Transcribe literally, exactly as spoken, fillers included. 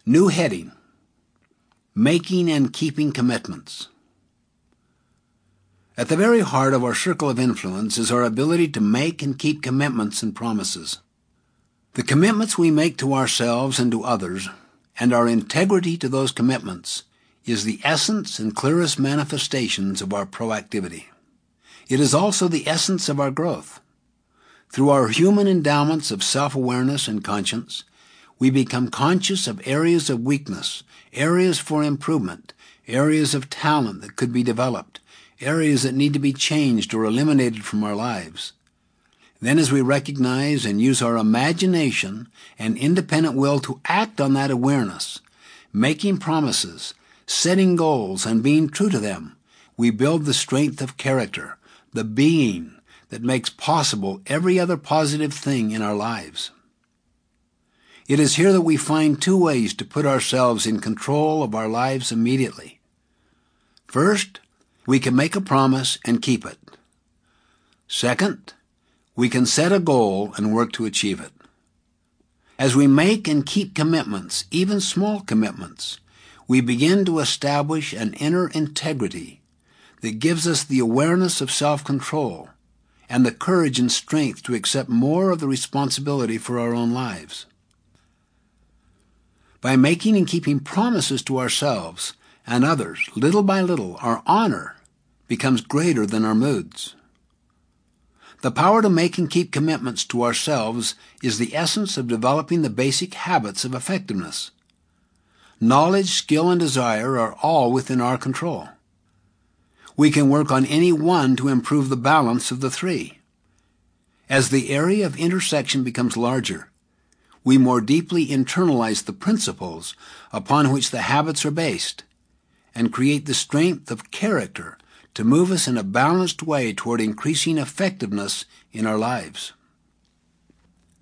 New heading: Making and Keeping Commitments. At the very heart of our circle of influence is our ability to make and keep commitments and promises. The commitments we make to ourselves and to others, and our integrity to those commitments, is the essence and clearest manifestations of our proactivity. It is also the essence of our growth. Through our human endowments of self-awareness and conscience, we become conscious of areas of weakness, areas for improvement, areas of talent that could be developed, areas that need to be changed or eliminated from our lives. Then as we recognize and use our imagination and independent will to act on that awareness, making promises, setting goals, and being true to them, we build the strength of character, the being that makes possible every other positive thing in our lives. It is here that we find two ways to put ourselves in control of our lives immediately. First, we can make a promise and keep it. Second, we can set a goal and work to achieve it. As we make and keep commitments, even small commitments, we begin to establish an inner integrity that gives us the awareness of self-control and the courage and strength to accept more of the responsibility for our own lives. By making and keeping promises to ourselves and others, little by little, our honor becomes greater than our moods. The power to make and keep commitments to ourselves is the essence of developing the basic habits of effectiveness. Knowledge, skill, and desire are all within our control. We can work on any one to improve the balance of the three. As the area of intersection becomes larger, we more deeply internalize the principles upon which the habits are based and create the strength of character to move us in a balanced way toward increasing effectiveness in our lives.